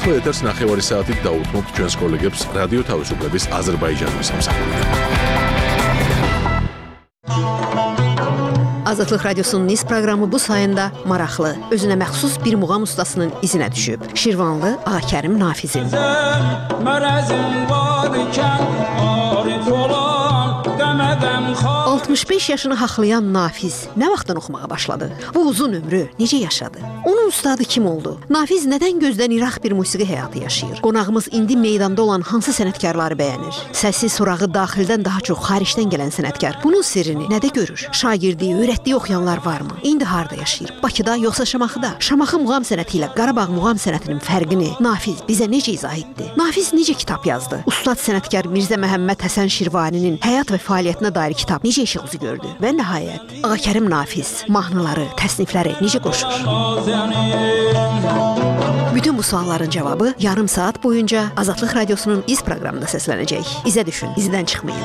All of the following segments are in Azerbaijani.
ახლა ეთერს 9 საათით დაუთმობთ ჩვენს კოლეგებს რადიო თავისუფლების აზერბაიჯანის სამსახურიდან. Azadlıq Radiosunun Niz proqramı bu sayında maraqlı, özünə məxsus bir muğam ustasının izinə düşüb. Şirvanlı Ağakərim Nafizin. 65 yaşını haqlayan Nafiz nə vaxtdan oxumağa başladı? Bu uzun ömrü necə yaşadı? Onun ustadı kim oldu? Nafiz nədən gözdən iraq bir musiqi həyatı yaşayır? Qonağımız indi meydanda olan hansı sənətkarları bəyənir? Səsi, sorağı daxildən daha çox xaricdən gələn sənətkar bunun sirrini nədə görür? Şagirdi, öyrətdiyi oxuyanlar varmı? İndi harda yaşayır? Bakıda yoxsa Şamaxıda? Şamaxı muğam sənəti ilə Qarabağ muğam sənətinin fərqini Nafiz bizə necə izah etdi? Nafiz necə kitab yazdı? Ustad sənətkar Mirzə Məhəmməd Həsən Şirvaninin həyat və fəaliyyətinə dair kitab necə işıq üzü gördü? Və nəhayət, Ağakərim Nafiz mahnıları, təsnifləri necə qoşur? Bütün bu sualların cavabı yarım saat boyunca Azadlıq Radiosunun İz proqramında səslənəcək. İzə düşün, izdən çıxmayın.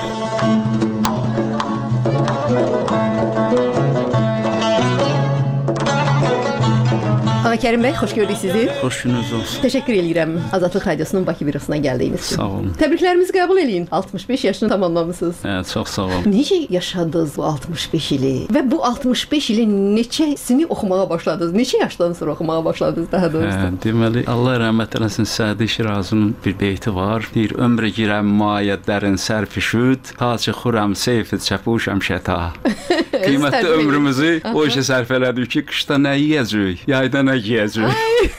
Ağakərim bəy, xoş gördük sizi. Xoş gününüz olsun. Təşəkkür edirəm Azadlıq Radiosunun Bakı bürosuna gəldiyiniz üçün. Sağ olun. Təbriklərimizi qəbul eləyin. 65 yaşını tamamlamışsınız. Çox sağ olun. Necə yaşadınız bu 65 ili? Və bu 65 ili neçəsini oxumağa başladınız? Neçə yaşdan sonra oxumağa başladınız daha doğrusu? Deməli, Allah rəhmət eləsin, Sədi Şirazının bir beyti var. Deyir, ömrə girəm mayədlərin sərfişüd, ta çıxuram seyfid çəpuşəm şəta. Qiymətli ömrümüzü o işə sərf elədik ki, qışda nə yiyəcək, yayda nə yiyəcək.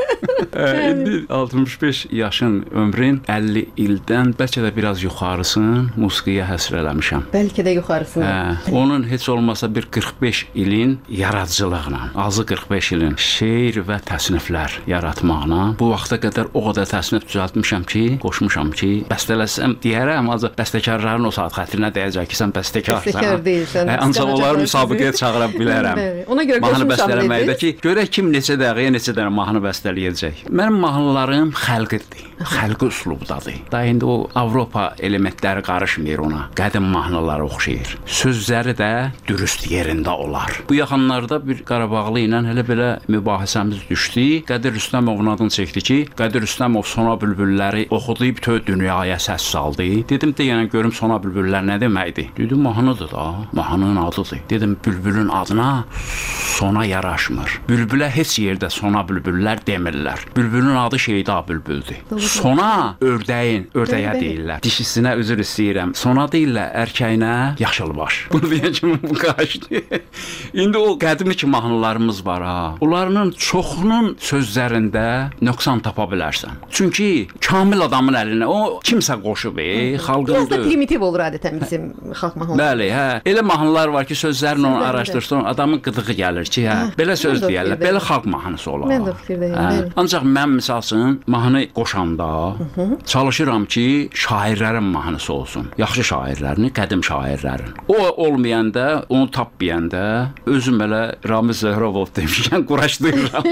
İndi 65 yaşın ömrün 50 ildən bəlkə də biraz yuxarısını musiqiyə həsr eləmişəm. Bəlkə də yuxarısını. Onun heç olmasa bir 45 ilin yaradıcılığına, azı 45 ilin şeir və təsniflər yaratmaqla bu vaxta qədər o qədər təsnif düzəltmişəm ki, qoşmuşam ki, bəstələsəm deyərəm, azı bəstəkarların o saat xətrinə deyəcək ki, sən bəstəkarsan. Bəstəkar deyilsən. Ancaq onları müsabiqəyə çağıra bilərəm. Ona görə qoşmuşam ki, görək kim neçə dəqiqəyə neçə dənə mahnı bəstələyəcək. Mənim mahnılarım xəlqidir, xəlqi üslubdadır. Da indi o Avropa elementləri qarışmır ona. Qədim mahnılara oxşayır. Sözləri də dürüst yerində olar. Bu yaxınlarda bir Qarabağlı ilə elə belə mübahisəmiz düşdü. Qədir Rüstəmovun adını çəkdi ki, Qədir Rüstəmov Sona bülbülləri oxudu, bütün dünyaya səs saldı. Dedim, deyənə görüm Sona bülbüllər nə deməkdir? Dedim, mahnıdır da, mahnının adıdır. Dedim, bülbülün adına sona yaraşmır. Bülbülə heç yerdə Sona bülbüllər demirlər. Bülbülün adı Şeyda bülbüldür. Sona ördəyə deyirlər. Dişisinə üzr istəyirəm. Sona deyirlər erkəyinə yaşılbaş. Bunu deyən kimi bu qaçdı. İndi o qədimi ki mahnılarımız var ha. Onların çoxunun sözlərində nöqsan tapa bilərsən. Çünki kamil adamın əlinə o kimsə qoşub, xalqındır. Biraz da primitiv olur adətən bizim xalq mahnıları. Bəli, hə. Elə mahnılar var ki, sözlərini onu araşdırsın, adamın qıdığı gəlir ki, hə. Belə söz deyirlər, belə xalq mahnısı olar. Mən də fikirdəyim. Ancaq mən misalsın mahnı qoşanda çalışıram ki, şairlərin mahnısı olsun. Yaxşı şairlərin, qədim şairlərin. O olmayanda, onu tapmayanda özüm belə Ramiz Zöhrəvov demişkən quraşdırıram.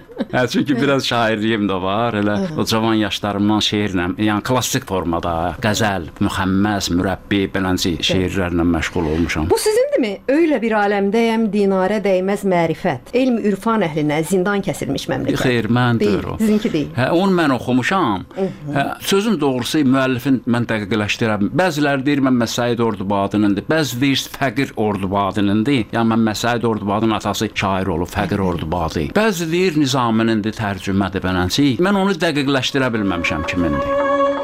Çünki biraz şairliyim də var. Elə o cavan yaşlarımdan şeirlə, yəni klassik formada, qəzəl, müxəmməs, mürəbbi, belənci şeirlərlə məşğul olmuşam. Bu sizindirmi? Öylə bir aləmdəyəm, dinarə dəyməz mərifət. Elm ürfan əhlinə zindan kəsilmiş məmləkət. Xeyr, məndir o. Sizinki deyil. Onu mən oxumuşam. Sözün doğrusu müəllifin mən dəqiqləşdirəm. Bəziləri deyir mən Məsəid Ordubadınındır. Bəzi deyir Fəqir Ordubadınındır. Yəni mən Məsəid Ordubadının atası şair olub, Fəqir Ordubadı. Bəzi deyir Nizaminidir, tərcümədir belənçi. Mən onu dəqiqləşdirə bilməmişəm kimindir.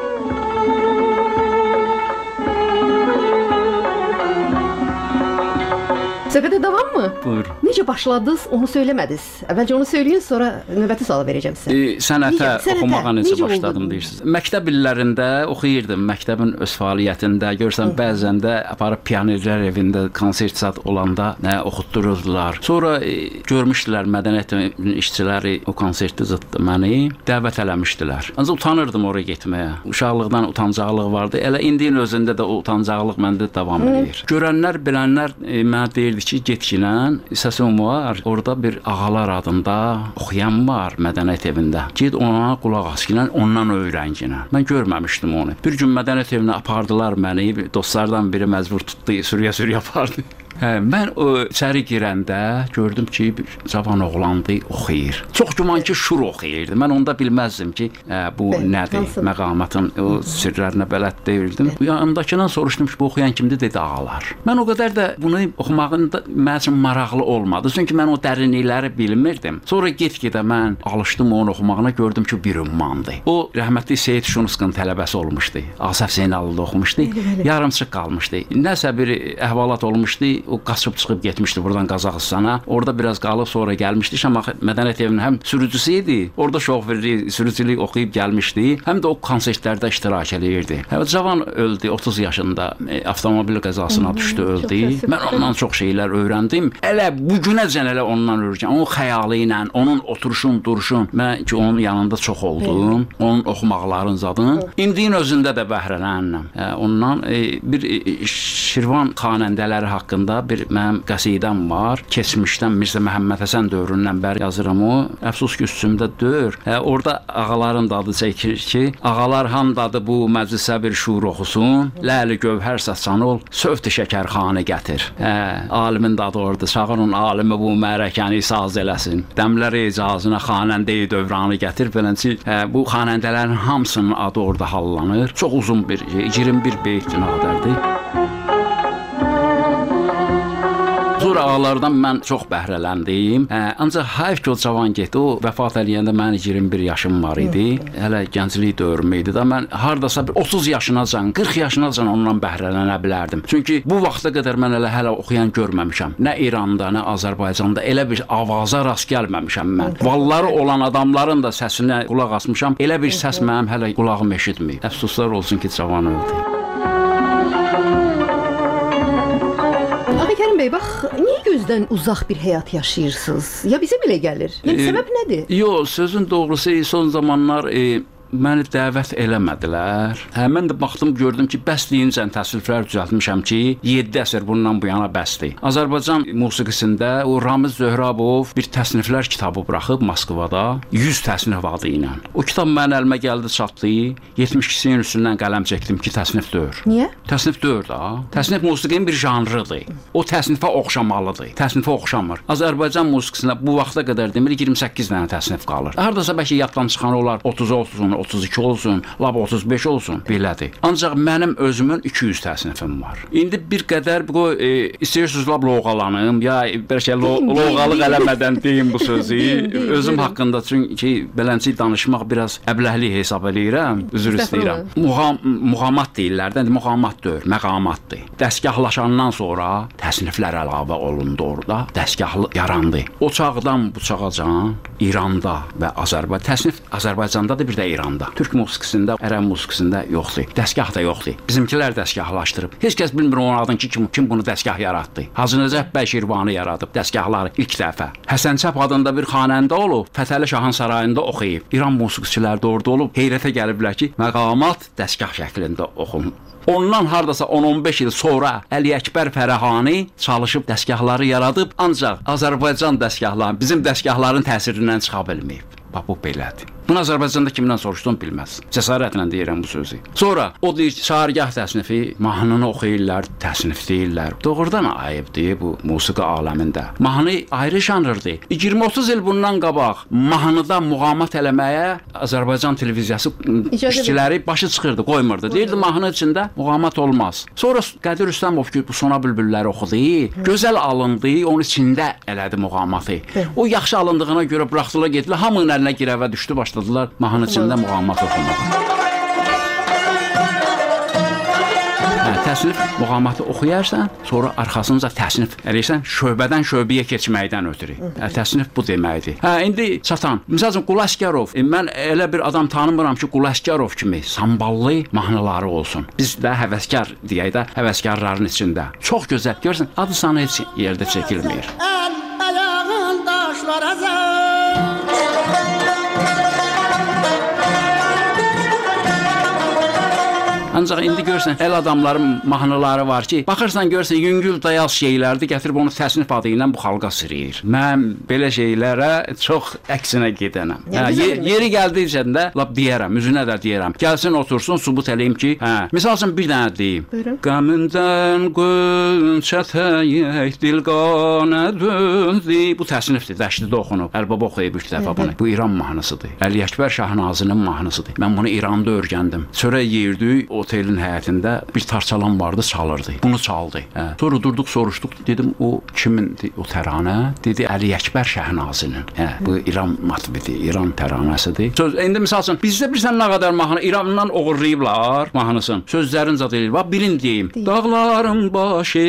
Söhbətə davam mı? Buyur. Necə başladınız, onu söyləmədiniz. Əvvəlcə onu söyləyin, sonra növbəti sualı verəcəm sizə. Sənətə oxumağa necə başladım deyirsiniz? Məktəb illərində oxuyurdum. Məktəbin öz fəaliyyətində görsən bəzən də aparıb pionerlər evində konsert zad olanda oxutdururdular. Sonra görmüşdülər mədəniyyət işçiləri o konsertdə zad məni dəvət eləmişdilər. Ancaq utanırdım oraya getməyə. Uşaqlıqdan utancaqlıq vardı. Elə indinin özündə də o utancaqlıq məndə davam edir. Görənlər, bilənlər mənə deyirdi ki, getginən səsim var, orada bir Ağalar adında oxuyan var mədəniyyət evində. Ged ona qulaq as ki, ondan öyrən ki. Mən görməmişdim onu. Bir gün mədəniyyət evinə apardılar məni, dostlardan biri məcbur tutdu, sürüyə apardı. Mən içəri girəndə gördüm ki, bir cavan oğlandı, oxuyur. Çox güman ki, şur oxuyurdu. Mən onda bilməzdim ki, bu nədir, məqamatın o sirlərinə bələd deyildim. Yanımdakından soruşdum ki, bu oxuyan kimdir, dedi ağalar. Mən o qədər də bunu oxumağın da mənim üçün maraqlı olmadı. Çünki mən o dərinlikləri bilmirdim. Sonra get-gedə mən alışdım onun oxumağına, gördüm ki, bir ümmandır. O rəhmətli Seyid Şunskın tələbəsi olmuşdu. Asaf Zeynallıda oxumuşdu. Yarımçıq qalmışdı. Nəsə bir əhvalat olmuşdu. O qaçıb çıxıb getmişdi buradan Qazaxıstana. Orada biraz qalıb sonra gəlmişdi. Şamaxı Mədəniyyət Evinin həm sürücüsü idi. Orada şoferlik, sürücülük oxuyub gəlmişdi. Həm də o konsertlərdə iştirak edirdi. Cavan öldü 30 yaşında. Avtomobil qəzasına düşdü, öldü. Mən ondan çox şeylər öyrəndim. Elə bu günəcən elə ondan öyrəndim. Onun xəyalı ilə, onun oturuşun, duruşun. Mən ki onun yanında çox oldum. Onun oxumaqların zadını. İndinin özündə də bəhrələnirəm. Ondan bir Şirvan xanəndələri haqqında bir mənim qəsidəm var. Keçmişdən Mirzə Məhəmməd Həsən dövründən bəri yazıram o. Əfsus ki, üstümdə dör. Orada ağaların dadı çəkir ki, ağalar handadır bu məclisə bir şuur oxusun. Ləli gövhər saçan ol, sövt şəkərxanə gətir. Alimin dadı orada. Çağırın alimi bu mərəkəni saz eləsin. Dəmlər icazına xanəndəyi dövranı gətir. Beləncə bu xanəndələrin hamısının adı orada hallanır. Çox uzun bir 21 beyt nadərdir. Sonra ağalardan mən çox bəhrələndim. Ancaq hayf ki, o cavan getdi. O vəfat eləyəndə mənim 21 yaşım var idi. Hələ gənclik dövrüm idi də mən hardasa 30 yaşınacan, 40 yaşınacan ondan bəhrələnə bilərdim. Çünki bu vaxta qədər mən hələ oxuyan görməmişəm. Nə İranda, nə Azərbaycanda elə bir avaza rast gəlməmişəm mən. Valları olan adamların da səsinə qulaq asmışam. Elə bir səs mənim hələ qulağım eşitməyib. Əfsuslar olsun ki, cavan öldü. Kərim bəy, bax, niyə gözdən uzaq bir həyat yaşayırsınız? Ya bizə belə gəlir? Yəni səbəb nədir? Yox, sözün doğrusu son zamanlar məni dəvət eləmədilər. Mən də baxdım, gördüm ki, bəsliyincə təsvirlər düzəltmişəm ki, 7 əsr bundan bu yana bəsdir. Azərbaycan musiqisində o Ramiz Zöhrabov bir təsniflər kitabı buraxıb Moskvada 100 təsnif adı ilə. O kitab mənim əlimə gəldi, çatdı. 72-sinin üstündən qələm çəkdim ki, təsnif deyil. Niyə? Təsnif deyil da. Təsnif musiqinin bir janrıdır. O təsnifə oxşamalıdır. Təsnifə oxşamır. Azərbaycan musiqisində bu vaxta qədər demir 28 dənə təsnif qalır. Hardasa bəlkə yaddan çıxan olar 30 olsun, 32 olsun, lab 35 olsun, belədir. Ancaq mənim özümün 200 təsnifim var. İndi bir qədər istəyirsiniz lab loğalanım, ya bəlkə loğalıq eləmədən deyim bu sözü. Özüm haqqında çünki beləncə danışmaq biraz əbləhli hesab edirəm, üzr istəyirəm. Muğamat deyirlər də, muğamat deyil, məqamatdır. Dəstgahlaşandan sonra təsniflər əlavə olundu orada, dəstgahlı yarandı. O çağdan bu çağacan İranda və təsnif Azərbaycanda da bir də İranda. Türk musiqisində, ərəb musiqisində yoxdur. Dəstgah da yoxdur. Bizimkilər dəstgahlaşdırıb. Heç kəs bilmir onun adını ki, kim bunu dəstgah yaratdı. Hacı Nəcəf bəy Şirvani yaradıb dəstgahları ilk dəfə. Həsən Çap adında bir xanəndə olub, Fətəli Şahın sarayında oxuyub. İran musiqiçiləri də orada olub. Heyrətə gəliblər ki, məqamat dəstgah şəklində oxunur. Ondan hardasa 10-15 il sonra Əli Əkbər Fərəhani çalışıb dəstgahları yaradıb, ancaq Azərbaycan dəstgahları bizim dəstgahların təsirindən çıxa bilməyib. Bax, bu belədir. Bunu Azərbaycanda kimdən soruşdum bilməz. Cəsarətlə deyirəm bu sözü. Sonra o deyir ki, şairgah təsnifi, mahnını oxuyurlar, təsnif deyirlər. Doğrudan ayıbdır bu musiqi aləmində. Mahnı ayrı janrdır. 20-30 il bundan qabaq mahnıda muğamat eləməyə Azərbaycan televiziyası işçiləri başı çıxırdı, qoymurdu. Deyirdi, mahnı içində muğamat olmaz. Sonra Qədir Rüstəmov ki, bu Sona Bülbülləri oxudu, gözəl alındı, onun içində elədi muğamatı. O yaxşı alındığına görə buraxdılar, getdilər, hamının əlinə girəvə düşdü, başladılar mahnı içində muğamat oxumağa. Təsnif muğamatı oxuyarsan, sonra arxasınca təsnif eləyirsən, şöbədən şöbəyə keçməkdən ötürü. Təsnif bu deməkdir. İndi çatan. Məsələn, Qul Əsgərov. Mən elə bir adam tanımıram ki, Qul Əsgərov kimi samballı mahnıları olsun. Biz də həvəskar deyək də, həvəskarların içində. Çox gözəl. Görürsən, adı sanı heç yerdə çəkilmir. Ayağın daşlara Ancaq indi görsən, el adamların mahnıları var ki, baxırsan görsən yüngül dayaz şeylərdir, gətirib onu təsnif adı ilə bu xalqa sürüyür. Mən belə şeylərə çox əksinə gedənəm. Yeri gəldikcə də lap deyərəm, üzünə də deyərəm. Gəlsin otursun, sübut eləyim ki, misal üçün bir dənə deyim. Qəmdən qönçə təyək dil qanə döndü. Bu təsnifdir, Dəştidə oxunub. Əlbaba oxuyub ilk dəfə bunu. Bu İran mahnısıdır. Əli Əkbər Şahnazinin mahnısıdır. Mən bunu İranda öyrəndim. Sonra yeyirdik, otelin həyətində bir tarçalan vardı, çalırdı. Bunu çaldı. Sonra durduq, soruşduq. Dedim, o kimindir o təranə? Dedi, Əli Əkbər Şahnazinin. Bu İran motividir, İran təranəsidir. İndi misal üçün, bizdə bilirsən nə qədər mahnı İrandan oğurlayıblar mahnısını. Sözlərin zad eləyir. Bax, bilin deyim. Dağların başı,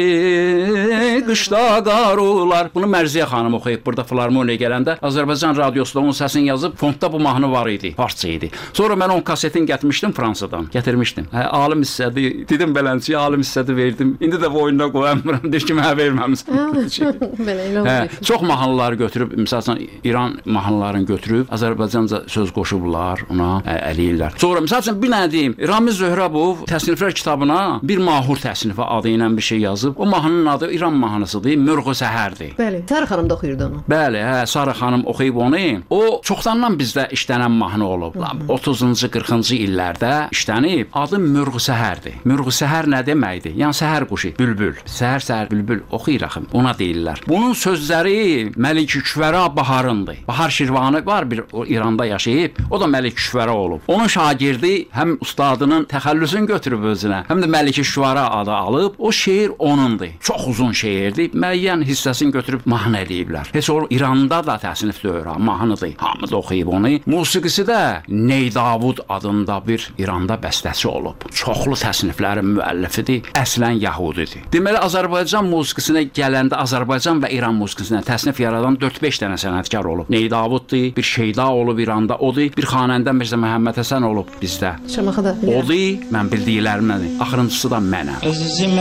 qışda qar olar. Bunu Mərziyə xanım oxuyub burada Filarmoniya gələndə. Azərbaycan radiosunda onun səsini yazıb, fondda bu mahnı var idi, parça idi. Sonra mən onun kasetini gətirmişdim Fransadan. Gətirmişdim. Alim hissədi, dedim belənçiyə alim hissədi verdim. İndi də bu oyuna qoyamıram. Deyir ki, mənə verməmisən. Belə elə oldu. Çox mahnıları götürüb, məsələn, İran mahnılarını götürüb, Azərbaycanca söz qoşublar, ona əliyirlər. Sonra, məsələn, bir nə deyim, Ramiz Zöhrəbov təsniflər kitabına bir mahur təsnifi adı ilə bir şey yazıb. O mahnının adı İran mahnısıdır, Mürğü Səhərdir. Bəli, Sarı xanım da oxuyurdu onu. Bəli, Sarı xanım oxuyub onu. O, çoxdandan bizdə işlənən mahnı olub. 30-cu, 40-cı illərdə işlənib. Adı Mürğü Səhərdir. Mürğü Səhər nə deməkdir? Yəni, səhər quşu, bülbül. Səhər bülbül oxuyur axım, ona deyirlər. Bunun sözləri Məlik-Küşvəra Baharındır. Bahar Şirvanı var bir İranda yaşayıb, o da Məlik-Küşvəra olub. Onun şagirdi həm ustadının təxəllüsünü götürüb özünə, həm də Məlik-Küşvəra adı alıb. O şeir onundur. Çox uzun şeirdir. Müəyyən hissəsini götürüb mahnı eləyiblər. Heç o İranda da təsnif deyir, mahnıdır. Hamı da oxuyub onu. Musiqisi də Neydavud adında bir İranda bəstəçi olub. Çoxlu təsniflərin müəllifidir. Əslən Yahudidir. Deməli, Azərbaycan musiqisinə gələndə Azərbaycan və İran musiqisinə təsnif yaradan 4-5 dənə sənətkar olub. Neydavuddur, bir Şeyda olub İranda, odur. Bir xanəndə Mirzə Məhəmməd Həsən olub bizdə. Şamaxıda. Odur, mən bildiklərimdən. Axırıncısı da mənəm. Əzizim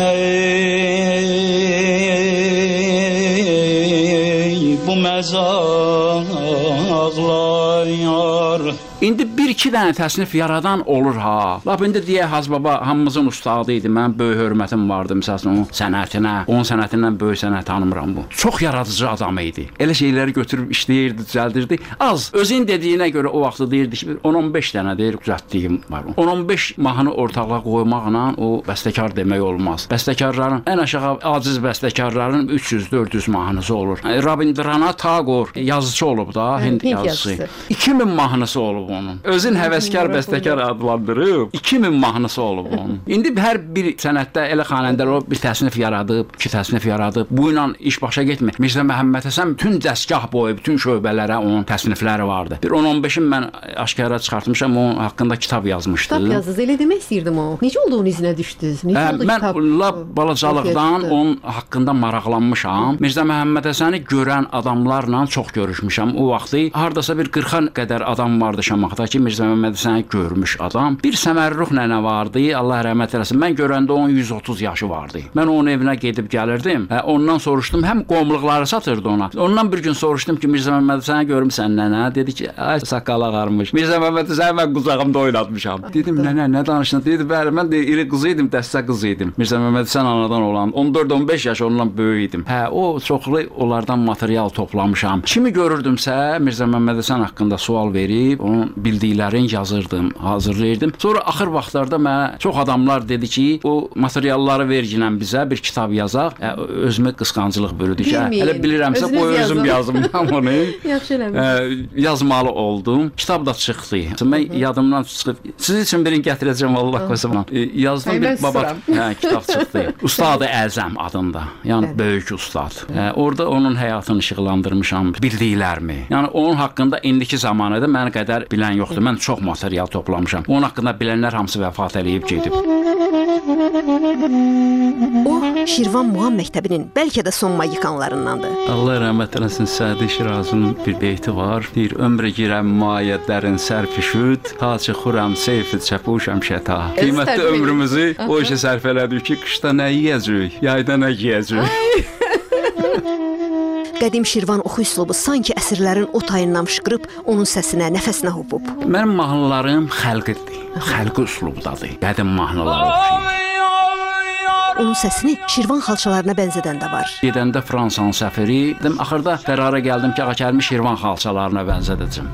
bu məzaqlar. İndi bir-iki dənə təsnif yaradan olur ha. Lap indi deyək Hacı Baba hamımızın ustadı idi. Mən böyük hörmətim vardı məsələn onun sənətinə. Onun sənətindən böyük sənət tanımıram bu. Çox yaradıcı adam idi. Elə şeyləri götürüb işləyirdi, düzəldirdi. Az. Özün dediyinə görə o vaxtı deyirdi ki, 10-15 dənə deyir düzəltdiyim var. 10-15 mahnı ortalığa qoymaqla o bəstəkar demək olmaz. Bəstəkarların ən aşağı aciz bəstəkarların 300-400 mahnısı olur. Rabindranath Tagore yazıcı olub da, Hind yazıcısı. 2000 mahnısı olub onun. Özün həvəskar bəstəkar adlandırıb 2000 mahnısı olub onun. İndi hər bir sənətdə elə xanəndələr olub, bir təsnif yaradıb, iki təsnif yaradıb. Bu ilə iş başa getmir. Mirzə Məhəmməd Həsən bütün dəstgah boyu, bütün şöbələrə onun təsnifləri vardı. Bir 10-15-in mən aşkara çıxartmışam, onun haqqında kitab yazmışdı. Kitab yazdınız, elə demək istəyirdim o. Necə oldu onun izinə düşdünüz? Mən lap balacalıqdan onun haqqında maraqlanmışam. Mirzə Məhəmməd Həsəni görən adamlarla çox görüşmüşəm. O vaxtı hardasa bir 40-a qədər adam vardı Şamaxıda ki, Mirzə Məhəmməd Həsəni görmüş adam. Bir Səmərruh nənə vardı, Allah rəhmət eləsin. Mən görəndə onun 130 yaşı vardı. Mən onun evinə gedib gəlirdim. Ondan soruşdum, həm qomluqları satırdı ona. Ondan bir gün soruşdum ki, Mirzə Məhəmməd Həsəni görmüsən nənə? Dedi ki, ay saqqal ağarmış. Mirzə Məhəmməd Həsəni mən qucağımda oynatmışam. Dedim, nənə, nə danışdın? Dedi, bəli, mən də iri qız idim, dəstə qız idim. Mirzə Məhəmməd Həsən anadan olan 14-15 yaş ondan böyük idim. O çoxlu onlardan material toplamışam. Kimi görürdümsə, Mirzə Məhəmməd Həsən haqqında sual verib, onun bildiklərini yazırdım, hazırlayırdım. Sonra axır vaxtlarda mənə çox adamlar dedi ki, o materialları verginən bizə bir kitab yazaq. Özümə qısqancılıq bürüdü ki, elə bilirəmsə qoy özüm yazım onu. Yaxşı eləmiş. Yazmalı oldum. Kitab da çıxdı. Mən yadımdan çıxıb, siz üçün birini gətirəcəm Allah qoysa. Yazdım bir baba kitab çıxdı. Ustad-ı Əzəm adında. Yəni böyük ustad. Orada onun həyatını işıqlandırmışam, bildiklərimi. Yəni onun haqqında indiki zamanədə mənə qədər bilən yoxdur. Mən çox material toplamışam. Onun haqqında bilənlər hamısı vəfat eləyib gedib. O, Şirvan Muğam Məktəbinin bəlkə də son magikanlarındandır. Allah rəhmət eləsin, Sədi Şirazının bir beyti var. Deyir, ömrə girəm mayədlərin sərfişüd, ta çıxuram seyfi çəpuşəm şəta. Qiymətli ömrümüzü o işə sərf elədik ki, qışda nə yiyəcək, yayda nə giyəcək. Qədim Şirvan oxu üslubu sanki əsrlərin o tayından fışqırıb onun səsinə, nəfəsinə hopub. Mənim mahnılarım xəlqidir. Xəlqi üslubdadır. Qədim mahnılara oxşayır. Onun səsini Şirvan xalçalarına bənzədən də var. Gedəndə Fransanın səfiri, dedim axırda qərara gəldim ki, Ağakərimi Şirvan xalçalarına bənzədəcəm.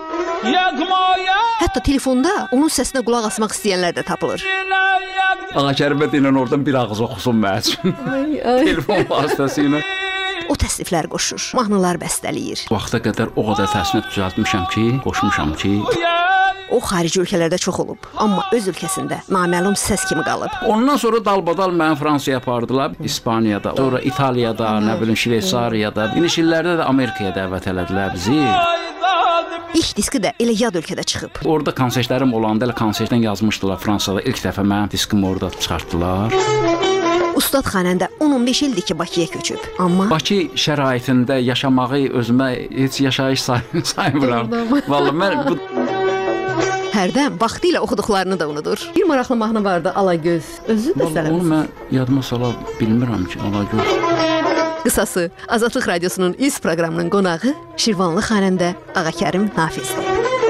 Hətta telefonda onun səsinə qulaq asmaq istəyənlər də tapılır. Ağakərimə deyilən oradan bir ağız oxusun mənim üçün. Telefon vasitəsilə. O təsniflər qoşur, mahnılar bəstələyir. Vaxta qədər o qədər təsnif düzəltmişəm ki, qoşmuşam ki, o xarici ölkələrdə çox olub, amma öz ölkəsində naməlum səs kimi qalıb. Ondan sonra dalbadal məni Fransaya apardılar, İspaniyada, sonra İtaliyada, nə bilim Şveysariyada, iniş illərdə də Amerikaya dəvət elədilər bizi. İlk diski də elə yad ölkədə çıxıb. Orada konsertlərim olanda elə konsertdən yazmışdılar Fransada. İlk dəfə mənim diskimi orada çıxartdılar. Ustad xanəndə 10-15 ildir ki, Bakıya köçüb. Amma Bakı şəraitində yaşamağı özümə heç yaşayış saymıram. Vallahi mən bu hərdən vaxtı ilə oxuduqlarını da unudur. Bir maraqlı mahnı vardı, Alagöz. Özü də sələmsiz. Onu mən yadıma sala bilmirəm ki, Alagöz. Qısası, Azadlıq Radiosunun iz proqramının qonağı Şirvanlı xanəndə Ağakərim Nafizdir.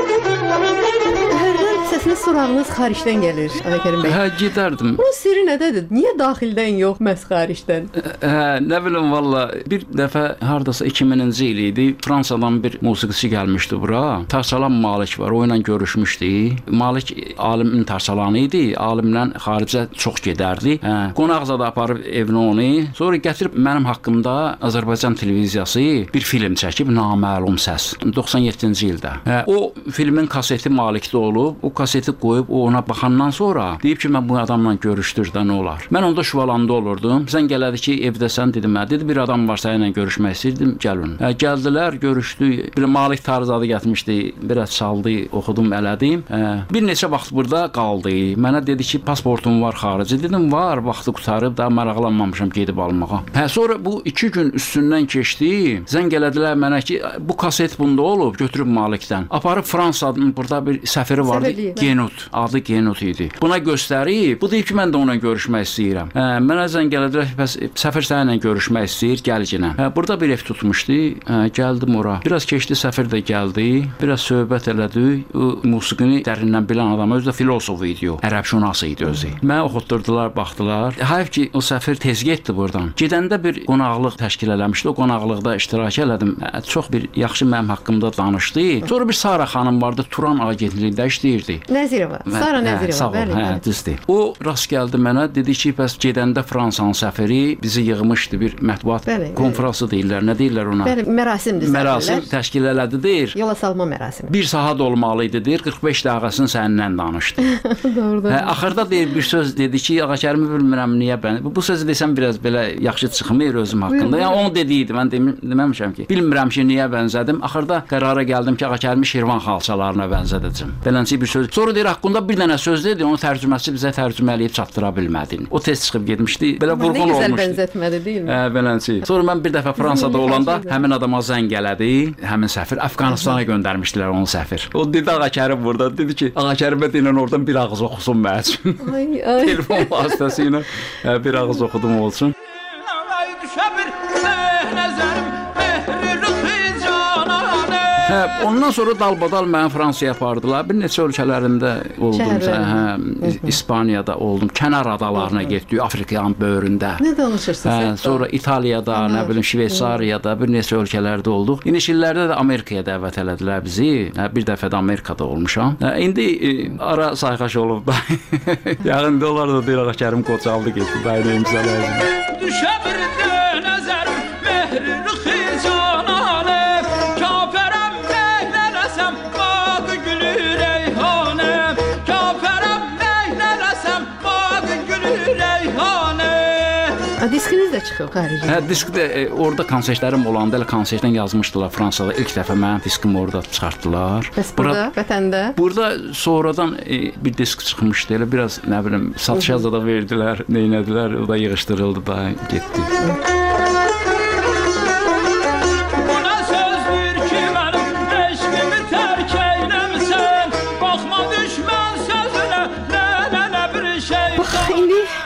Hərdən səsiniz, sorağınız xaricdən gəlir, Ağakərim bəy. Hə, gedərdim. Bunun sirri nədədir? Niyə daxildən yox, məhz xaricdən? Nə bilim valla, bir dəfə hardasa 2000-ci il idi. Fransadan bir musiqiçi gəlmişdi bura. Tarsalan Malik var, o ilə görüşmüşdü. Malik alimin tarsalanı idi. Alimlə xaricə çox gedərdi. Qonaqzada aparıb evinə onu. Sonra gətirib mənim haqqımda Azərbaycan televiziyası bir film çəkib, Naməlum Səs. 97-ci ildə. O filmin kaseti Malikdə olub. O kaseti qoyub, o ona baxandan sonra deyib ki, mən bu adamla görüşdürdə nə olar? Mən onda Şuvalanda olurdum. Sən gələdi ki, evdəsən, dedim, dedi, bir adam var səninlə görüşmək istəyirdim, gəlin. Gəldilər, görüşdük. Bir Malik Tarzadı getmişdi, biraz çaldı, oxudum, elədim. Bir neçə vaxt burada qaldı. Mənə dedi ki, pasportum var xarici. Dedim, var, vaxtı qutarıb, daha maraqlanmamışam gedib almağa. Sonra bu 2 gün üstündən keçdi. Zəng elədilər mənə ki, bu kaset bunda olub, götürüb Malikdən. Aparıb Fransanın burada bir səfiri vardı, Genut. Adı Genut idi. Buna göstərib, bu deyib ki, mən də onunla görüşmək istəyirəm. Mənə zəng elədilər ki, bəs səfir səninlə görüşmək istəyir, gəl yenə. Burada bir ev tutmuşdu, gəldim ora. Biraz keçdi, səfir də gəldi, biraz söhbət elədik. O musiqini dərindən bilən adam, özü də filosof idi o, ərəbşünas idi özü. Mənə oxutdurdular, baxdılar. Hayf ki, o səfir tez getdi buradan. Gedəndə bir qonaqlıq təşkil eləmişdi, o qonaqlıqda iştirak elədim. Çox bir yaxşı mənim haqqımda danışdı. Sonra bir Sara xanım vardı, Turan agentliyində işləyirdi. Nəzirova, Sara Nəzirova, bəli. Hə, düzdür. O rast gəldi mənə, dedi ki, bəs gedəndə Fransanın səfiri bizi yığmışdı, bir mətbuat konfransı deyirlər, nə deyirlər ona? Bəli, mərasimdir. Mərasim təşkil elədi, deyir. Yola salma mərasimi. Bir saat olmalı idi, deyir, 45 dəqiqəsini səninlə danışdı. Doğrudan. Axırda deyir, bir söz dedi ki, Ağakərimi bilmirəm niyə mən. Bu sözü desəm biraz belə yaxşı çıxmır özüm haqqında. Yəni onu dediydi, mən deməmişəm ki, bilmirəm ki, niyə bənzədim. Axırda qərara gəldim ki, Ağakərimi Şirvan xalçalarına bənzədəcəm. Beləncə bir söz. Sonra deyir, haqqında bir dənə söz dedi, onun tərcüməsi bizə tərcümə eləyib çatdıra bilmədin. O tez çıxıb getmişdi. Belə vurğun olmuşdu. Nə gözəl bənzətmədi, deyilmi? Beləncə. Sonra mən bir dəfə Fransada olanda həmin adama zəng elədi. Həmin səfir Əfqanistana göndərmişdilər onu səfir. O dedi Ağakərim burada, dedi ki, Ağakərimə deyilən oradan bir ağız oxusun mənim üçün. Telefon vasitəsilə bir ağız oxudum olsun. Ondan sonra dalbadal məni Fransaya apardılar. Bir neçə ölkələrində oldum. İspaniyada oldum. Kənar adalarına getdik, Afrikanın böyründə. Nə danışırsınız? Sonra İtaliyada, nə bilim Şveysariyada, bir neçə ölkələrdə olduq. İniş illərdə də Amerikaya dəvət elədilər bizi. Bir dəfə də Amerikada olmuşam. İndi ara sayğaş olub da. Yaxında onlar da deyir, Ağakərim qocaldı getdi. Bəyə imza lazım. Düşə bir nəzərim, mehri xizananə. Diskiniz də çıxıb xaricdə. Diskdə orada konsertlərim olanda elə konsertdən yazmışdılar Fransada. İlk dəfə mənim diskimi orada çıxartdılar. Bəs burada, vətəndə? Burada sonradan bir disk çıxmışdı. Elə biraz nə bilim satışa da verdilər, neynədilər, o da yığışdırıldı da getdi.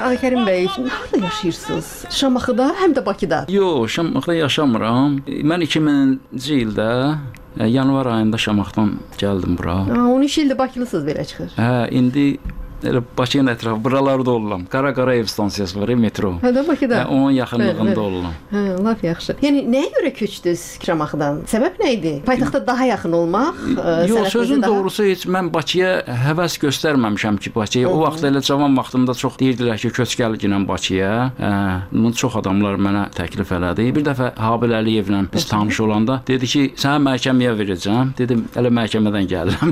Ağakərim bəy, harda yaşayırsınız? Şamaxıda, həm də Bakıda. Yox, Şamaxıda yaşamıram. Mən 2000-ci ildə yanvar ayında Şamaxıdan gəldim bura. 13 ildir Bakılısınız belə çıxır. Hə, indi elə Bakının ətrafı buralarda oluram. Qara-Qarayev stansiyası var, metro. Hə, də Bakıda. Hə, onun yaxınlığında oluram. Hə, lap yaxşı. Yəni nəyə görə köçdünüz Şamaxıdan? Səbəb nə idi? Paytaxta daha yaxın olmaq, Yox, sözün doğrusu heç mən Bakıya həvəs göstərməmişəm ki, Bakıya. O vaxt elə cavan vaxtımda çox deyirdilər ki, köç gəl ginən Bakıya. Bunu çox adamlar mənə təklif elədi. Bir dəfə Habil Əliyevlə biz tanış olanda dedi ki, səni məhkəməyə verəcəm. Dedim, elə məhkəmədən gəlirəm.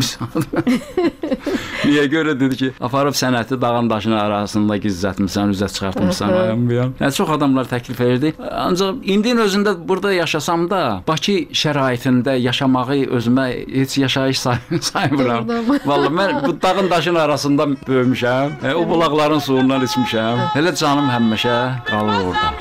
Niyə görə dedi ki, aparıb sənəti dağın daşının arasında gizlətmisən, üzə çıxartmısan, ayam. Yəni çox adamlar təklif edirdi. Ancaq indinin özündə burada yaşasam da, Bakı şəraitində yaşamağı özümə heç yaşayış saymıram. Vallahi mən bu dağın daşının arasında böyümüşəm. O bulaqların suyundan içmişəm. Elə canım həmişə qalır orada.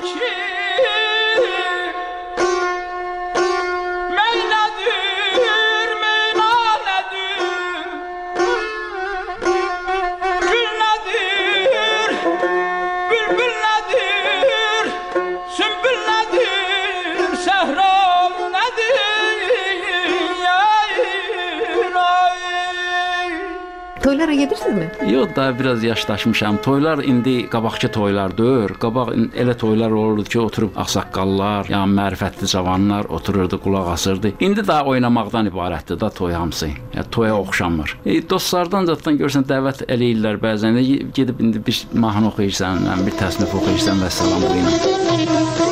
Toylara gedirsinizmi? Yox, daha biraz yaşlaşmışam. Toylar indi qabaqki toylar deyil. Qabaq elə toylar olurdu ki, oturub ağsaqqallar, yəni mərifətli cavanlar otururdu, qulaq asırdı. İndi daha oynamaqdan ibarətdir da toy hamısı. Yəni toya oxşamır. Dostlardan zaten görsən dəvət eləyirlər bəzən. Gedib indi bir mahnı oxuyursan, bir təsnif oxuyursan və salam deyirəm.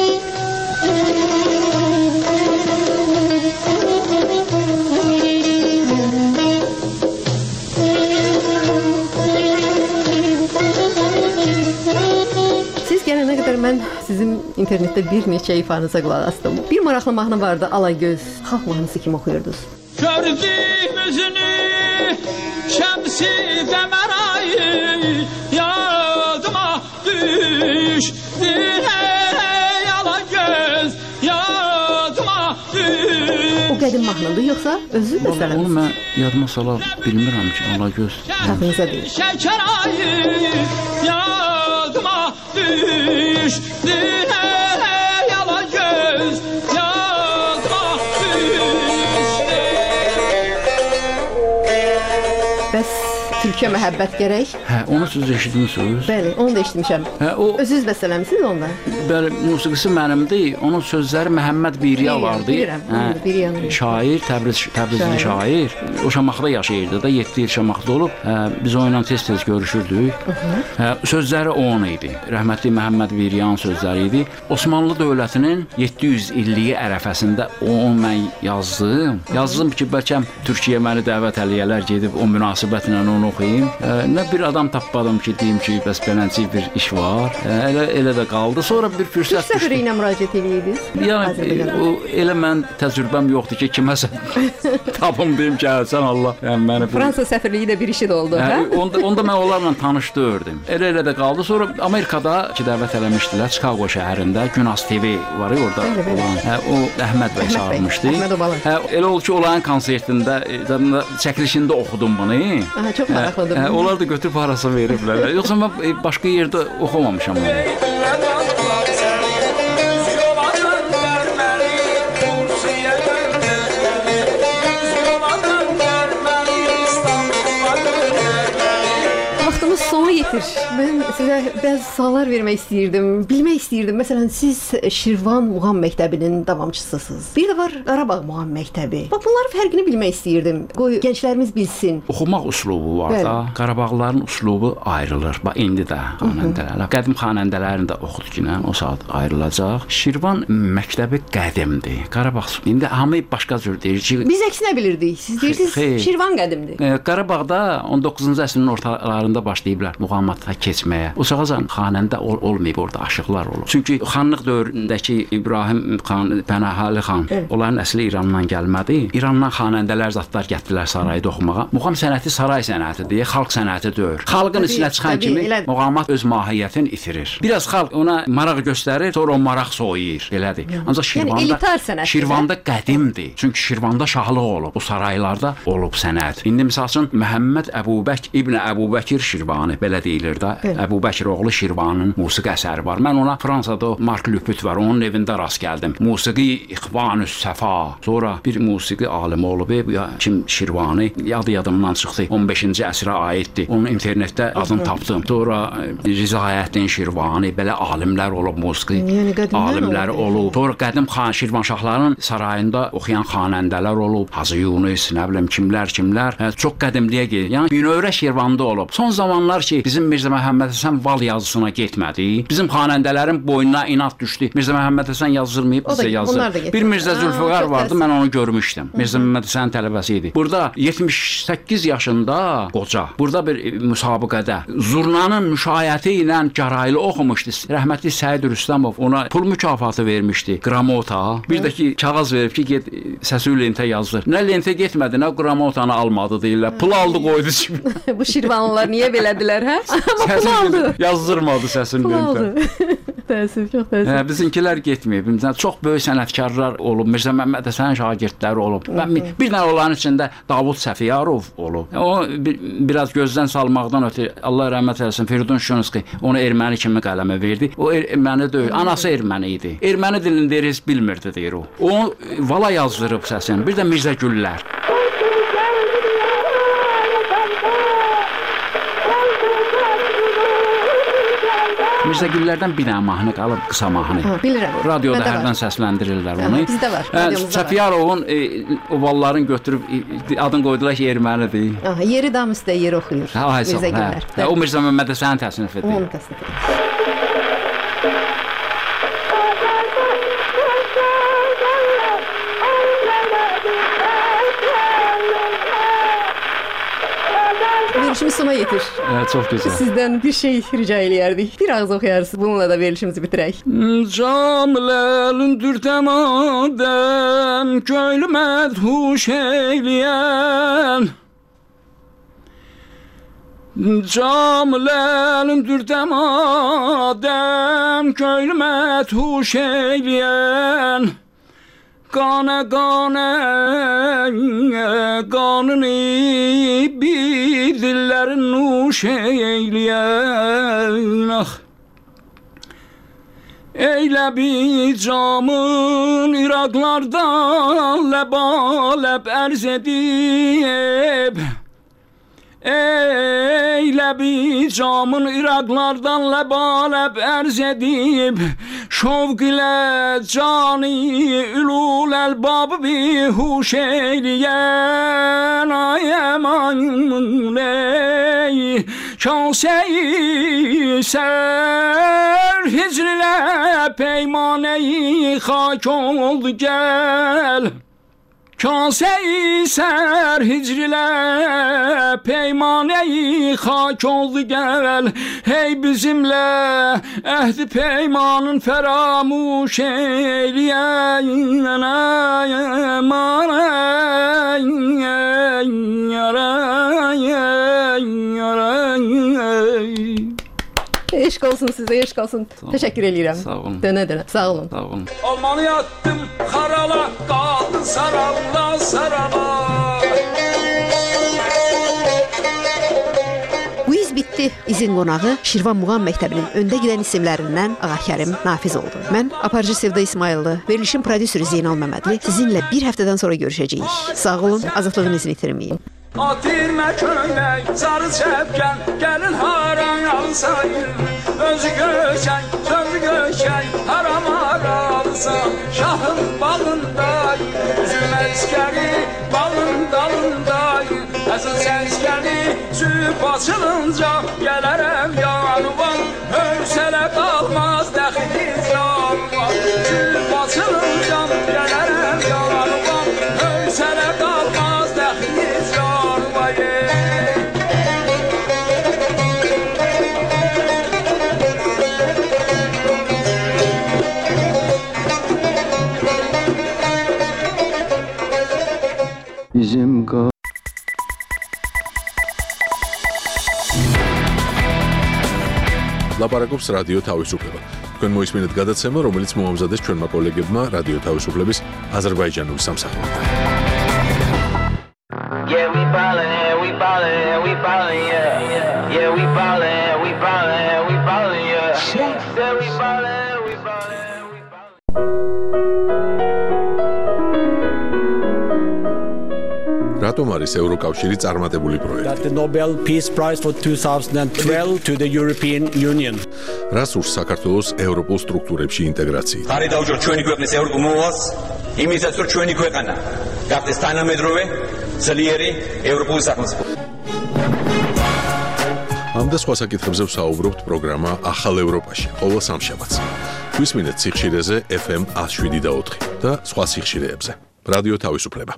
Mən sizin internetdə bir neçə ifanıza qulaq asdım. Bir maraqlı mahnı vardı, Alagöz. Xalq mahnısı kimi oxuyurdunuz? Gördüm üzünü, şəmsi dəmərayı, yadıma düşdü, ey Alagöz, yadıma düşdü. O qədim mahnıdır, yoxsa özü də sələniz? Onu mən yadıma sala bilmirəm ki, Alagöz. Taxınıza deyil. Şəkər ayı, yadıma düşdü, ey Alagöz, yadıma düşdü. Bəs Türkiyə məhəbbət gərək? Hə, onu siz eşitmisiniz? Bəli, onu da eşitmişəm. Hə, o Özünüz bəstələmisiniz onda? bəli, musiqisi mənimdir. Onun sözləri Məhəmməd Biriya vardı. Bilirəm, Biriyanın. Şair, Təbrizli şair. O Şamaxıda yaşayırdı da, 7 il Şamaxıda olub. Biz onunla tez-tez görüşürdük. Sözləri onun idi. Rəhmətli Məhəmməd Biriyanın sözləri idi. Osmanlı dövlətinin 700 illiyi ərəfəsində onu mən yazdım. Yazdım ki, bəlkə Türkiyə məni dəvət eləyərlər, gedib o münasibətlə onu oxuyayım. Nə bir adam tapmadım ki, deyim ki, bəs beləncə bir iş var. Elə də qaldı. Sonra bir fürsət düşdü. Səfiri ilə müraciət edirdiniz? Yəni elə mən təcrübəm yoxdur ki, kiməsə tapım deyim ki, sən Allah. Yəni məni Fransa səfirliyi də bir işi də oldu, hə? Onda mən onlarla tanış deyirdim. Elə də qaldı. Sonra Amerikada ki dəvət eləmişdilər, Chicago şəhərində Günas TV var ya orada olan. O Əhməd bəy çağırmışdı. Elə oldu ki, onların konsertində çəkilişində oxudum bunu. Çox maraqlıdır. Onlar da götürüb harasa veriblər. Yoxsa mən başqa yerdə oxumamışam bunu. Sona yetir. Mən sizə bəzi suallar vermək istəyirdim. Bilmək istəyirdim. Məsələn, siz Şirvan Muğam Məktəbinin davamçısısınız. Bir də var Qarabağ Muğam Məktəbi. Bax, bunların fərqini bilmək istəyirdim. Qoy gənclərimiz bilsin. Oxumaq üslubu var da. Qarabağlıların üslubu ayrılır. Bax, indi də xanəndələr. Qədim xanəndələrin də oxuduqla o saat ayrılacaq. Şirvan Məktəbi qədimdir. Qarabağ indi hamı başqa cür deyir ki, biz əksinə bilirdik. Siz deyirsiniz Şirvan qədimdir. Qarabağda 19-cu əsrin ortalarında başlayıblar muğamata keçməyə. O çağacan xanəndə olmayıb, orada aşıqlar olur. Çünki xanlıq dövründəki İbrahim xan, Pənahəli xan, onların əsli İrandan gəlmədi. İrandan xanəndələr, zatlar gətirdilər sarayda oxumağa. Muğam sənəti saray sənətidir, xalq sənəti deyil. Xalqın içinə çıxan kimi muğamat öz mahiyyətini itirir. Biraz xalq ona maraq göstərir, sonra o maraq soyuyur. Belədir. Ancaq Şirvanda qədimdir. Çünki Şirvanda şahlıq olub, o saraylarda olub sənət. İndi məsəl üçün Məhəmməd Əbubək İbn Əbubəkir Şirvani, belə deyilir də. Əbu Bəkir oğlu Şirvanın musiqi əsəri var. Mən ona Fransada Mark Lüpüt var, onun evində rast gəldim. Musiqi İxvanü Səfa. Sonra bir musiqi alimi olub, kim Şirvani, yadımdan çıxdı. 15-ci əsrə aiddir. Onun internetdə adını tapdım. Sonra Rizayəddin Şirvani, belə alimlər olub, musiqi alimləri olub. Sonra qədim Şirvanşahların sarayında oxuyan xanəndələr olub. Hacı Yunus, nə bilim kimlər. Çox qədimliyə gedir. Yəni Binövrə Şirvanda olub. Son zamanlar ki, bizim Mirzə Məhəmməd Həsən val yazısına getmədi. Bizim xanəndələrin boynuna inat düşdü. Mirzə Məhəmməd Həsən yazılmayıb, bizə yazılır. Bir Mirzə Zülfüqar vardı, mən onu görmüşdüm. Mirzə Məhəmməd Həsənin tələbəsi idi. Burada 78 yaşında qoca. Burada bir müsabiqədə zurnanın müşayiəti ilə gəraylı oxumuşdu. Rəhmətli Səid Rüstəmov ona pul mükafatı vermişdi. Qramota. Bir də ki, kağız verib ki, get səsi lentə yazdır. Nə lentə getmədi, nə qramotanı almadı deyirlər. Pul aldı, qoydu kimi. Bu Şirvanlılar niyə belədilər, hə? Amma pul aldı. Yazdırmadı səsini lentə. Təəssüf, çox təəssüf. Bizimkilər getməyib. Çox böyük sənətkarlar olub. Mirzə Məhəmməd Həsənin şagirdləri olub. Bir dənə onların içində Davud Səfiyarov olub. O biraz gözdən salmaqdan ötürü Allah rəhmət eləsin, Firidun Şunski onu erməni kimi qələmə verdi. O erməni deyil, anası erməni idi. Erməni dilində heç bilmirdi deyir o. O vala yazdırıb səsini. Bir də Mirzə Güllər. Mirzə Güllərdən bir dənə mahnı qalıb, qısa mahnı. Bilirəm. Radioda hərdən səsləndirirlər onu. Bizdə var, radiomuzda var. Səfiyarovun ovalların götürüb adını qoydular ki, ermənidir. Yeri dam üstə yer oxuyur Mirzə Güllər. O Mirzə Məhəmməd Həsənin təsnif edir. Onu təsnif edir. Verilişimiz sona yetir. Çox gözəl. Sizdən bir şey rica eləyərdik. Bir ağız oxuyarsınız. Bununla da verilişimizi bitirək. Camiləlündür təmadəm, köylü mədhuş eyləyən. Camiləlündür təmadəm, köylü mədhuş eyləyən. Qanə qanını bir dillərin nuş eyləyən. Eylə bir camın İraqlardan ləb-ləb ərz edib. Eylə bir camın İraqlardan ləb-ləb ərz edib. Şovq ilə cani ülul əlbabı bihuş eyləyən. Ay əman ey Kase-i ser hicrile peymaneyi hak oldu gel. Kase-i ser hicrile peymaneyi hak oldu gel. Hey bizimle ehdi peymanın feramuş eyleyen. Aman eşk olsun size, eşk olsun. Teşekkür ederim. Sağ olun. Döne. Sağ olun. Sağ olun. Almanı yattım karala, kaldı sarala sarala. Bu iz bitdi. İzin qonağı Şirvan Muğam Məktəbinin öndə gedən isimlərindən Ağakərim Nafiz oldu. Mən aparıcı Sevda İsmayıllı, verilişin prodüsörü Zeynal Məmmədli. Sizinlə bir həftədən sonra görüşəcəyik. Sağ olun, azadlığınızı itirməyin. Atirmə köynək, sarı çəpkən, gəlin haran alsayır. Özü göçək, sözü göçək, haram aralsa, şahın balındayım. Üzüm əskəri, balın dalındayım. Əsıl səskəri, süb açılınca, gələrəm yanıvan. Hövsələ qalmaz, dəxiliz yanıvan. Süb açılınca, gələrəm yanıvan. Hövsələ qalmaz, dəxiliz yanıvan. Bizim ლაპარაკობს რადიო თავისუფლება. თქვენ მოისმინეთ გადაცემა, რომელიც მოამზადეს ჩვენმა კოლეგებმა რადიო თავისუფლების აზერბაიჯანული სამსახურიდან. Yeah, we ballin', we ballin', we ballin', yeah. Yeah, Yeah, we ballin', we ballin', we ballin', yeah. Yeah, we ballin', we ballin', we ballin'. რატომ არის ევროკავშირი წარმატებული პროექტი? That the Nobel Peace Prize for 2012 to the European Union. რას ურს საქართველოს ევროპულ სტრუქტურებში ინტეგრაციით? ხარი დაუჭიროთ ჩვენი ქვეყნის ევროპულ მოვალს, იმისაც რომ ჩვენი ქვეყანა გახდეს თანამედროვე, ძლიერი ევროპული სახელმწიფო. ამ და სხვა საკითხებზე ვსაუბრობთ პროგრამა ახალ ევროპაში ყოველ სამშაბათს. გვისმინეთ სიხშირეზე FM 107.4 და სხვა სიხშირეებზე. რადიო თავისუფლება.